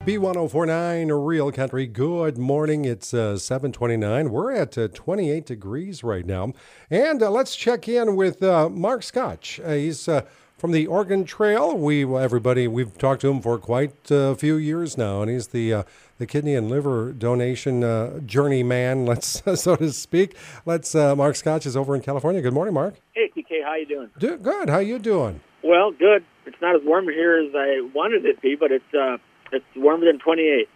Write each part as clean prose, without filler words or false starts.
B1049 Real Country. Good morning. It's 7:29. We're at 28 degrees right now. And let's check in with Mark Scotch. He's from the Oregon Trail. We've talked to him for quite a few years now, and he's the kidney and liver donation journeyman, let's so to speak. Mark Scotch is over in California. Good morning, Mark. Hey, TK, how you doing? Good. How you doing? Well, good. It's not as warm here as I wanted it to be, but it's warmer than 28.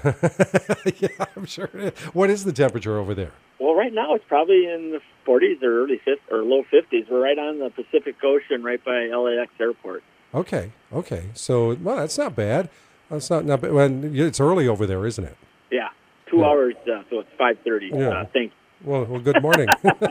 Yeah, I'm sure it is. What is the temperature over there? Well, right now it's probably in the 40s or low 50s. We're right on the Pacific Ocean, right by LAX Airport. Okay. So, well, that's not bad. That's not bad. Well, it's early over there, isn't it? Yeah, 2 hours, so it's 5:30. Yeah. Thank you. Well, good morning.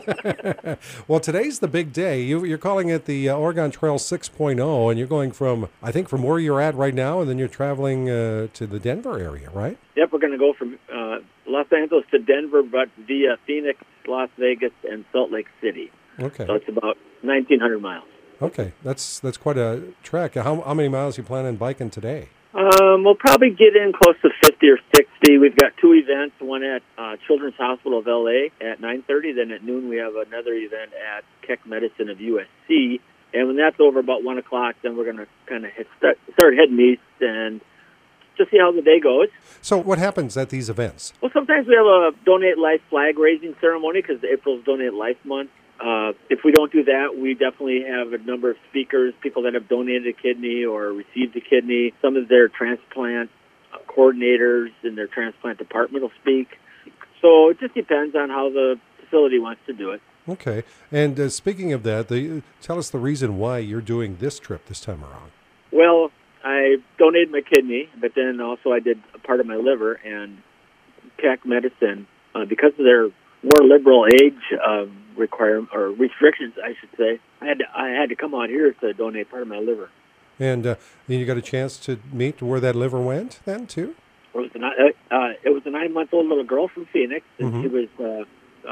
Well, today's the big day. You're calling it the Oregon Trail 6.0, and you're going from where you're at right now, and then you're traveling to the Denver area, right? Yep, we're going to go from Los Angeles to Denver, but via Phoenix, Las Vegas, and Salt Lake City. Okay. So it's about 1,900 miles. Okay, that's quite a trek. How many miles you plan on biking today? We'll probably get in close to 50 or 60. We've got two events, one at Children's Hospital of L.A. at 9:30. Then at noon we have another event at Keck Medicine of USC. And when that's over about 1 o'clock, then we're going to kind of start heading east and just see how the day goes. So what happens at these events? Well, sometimes we have a Donate Life flag raising ceremony because April's Donate Life Month. If we don't do that, we definitely have a number of speakers, people that have donated a kidney or received a kidney. Some of their transplant coordinators in their transplant department will speak. So it just depends on how the facility wants to do it. Okay. And speaking of that, tell us the reason why you're doing this trip this time around. Well, I donated my kidney, but then also I did a part of my liver, and Keck Medicine, because of their more liberal age requirement or restrictions, I should say, I had to come out here to donate part of my liver. And then you got a chance to meet where that liver went then too? It was a 9-month-old little girl from Phoenix, and she was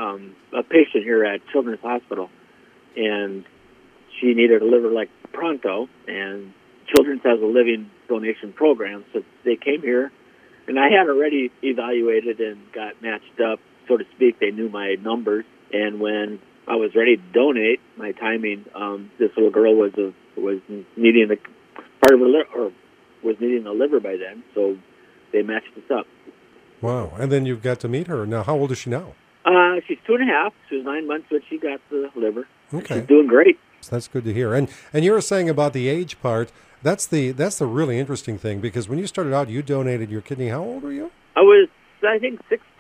a patient here at Children's Hospital, and she needed a liver like pronto, and Children's has a living donation program, so they came here, and I had already evaluated and got matched up, so to speak. They knew my numbers, and when I was ready to donate, my timing, this little girl was needing a part of her liver, or was needing a liver by then, so they matched us up. Wow! And then you got to meet her. Now, how old is she now? She's 2.5. She was 9 months when she got the liver. Okay, she's doing great. That's good to hear. And you were saying about the age part. That's the really interesting thing, because when you started out, you donated your kidney. How old were you? I was, I think,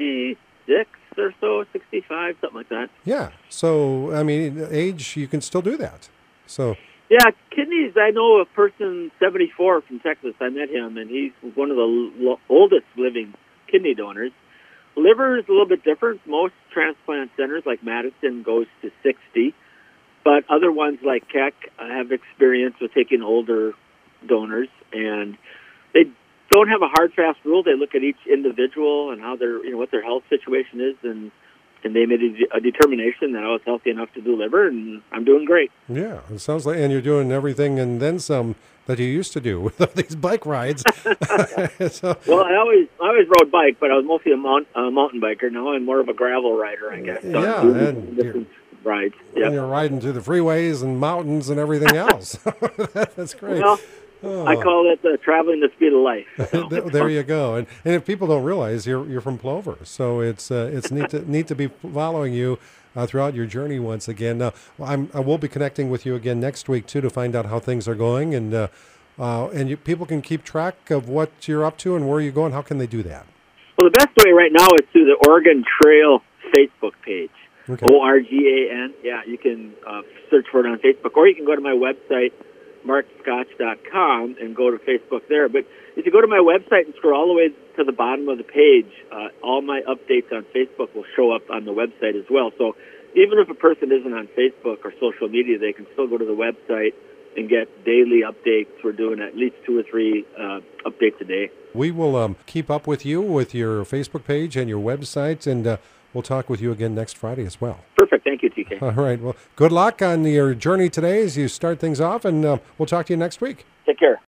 66 or so, 65, something like that. Yeah. So, I mean, age, you can still do that. So. Yeah, kidneys, I know a person, 74, from Texas. I met him, and he's one of the oldest living kidney donors. Liver is a little bit different. Most transplant centers, like Madison, goes to 60. But other ones like Keck have experience with taking older donors, and they don't have a hard, fast rule. They look at each individual and how what their health situation is, and they made a determination that I was healthy enough to do liver, and I'm doing great. Yeah, it sounds like, and you're doing everything and then some that you used to do with these bike rides. So, well, I always rode bike, but I was mostly a mountain biker. Now I'm more of a gravel rider, I guess. So yeah, and rides. Yep. And you're riding through the freeways and mountains and everything else. That's great. Well, I call it traveling the speed of life. So. There you go. And if people don't realize, you're from Plover, so it's neat to be following you throughout your journey once again. I will be connecting with you again next week too to find out how things are going, and people can keep track of what you're up to and where you're going. How can they do that? Well, the best way right now is through the Oregon Trail Facebook page. Okay. ORGAN. Yeah, you can search for it on Facebook, or you can go to my website, markscotch.com, and go to Facebook there. But if you go to my website and scroll all the way to the bottom of the page, all my updates on Facebook will show up on the website as well. So even if a person isn't on Facebook or social media, they can still go to the website and get daily updates. We're doing at least 2 or 3 updates a day. We will keep up with you with your Facebook page and your website, and we'll talk with you again next Friday as well. Perfect. Thank you, TK. All right. Well, good luck on your journey today as you start things off, and we'll talk to you next week. Take care.